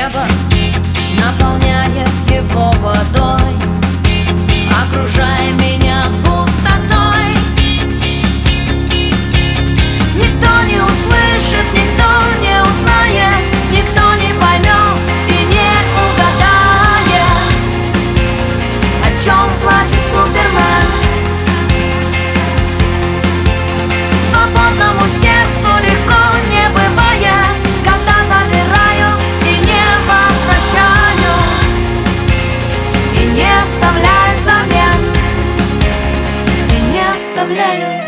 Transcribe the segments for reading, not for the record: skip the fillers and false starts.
небо наполняет его водой, окружая меня пустотой. Никто не услышит, никто не узнает, никто не поймет и не угадает, о чем плачет Супермен. Свободному сердцу легко не бывает, когда забирают и не возвращают, и не оставляют взамен, и не оставляют.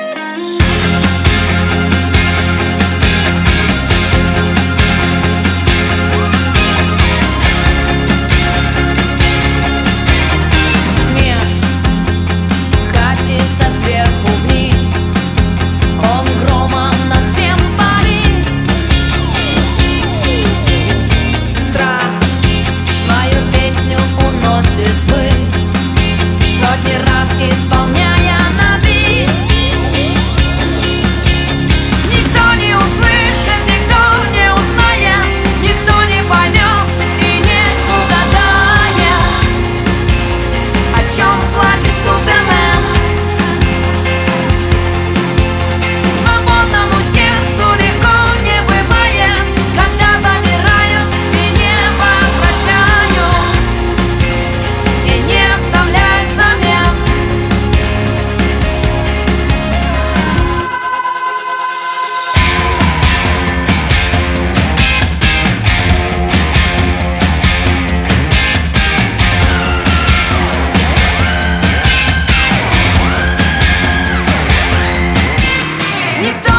Сверху вниз, он громом над всем повис. Страх свою песню уносит ввысь, сотни раз исполняя на бис. Никто не услышит, никто не узнает, никто не поймет и не угадает, о чем плачет Супермен. Никто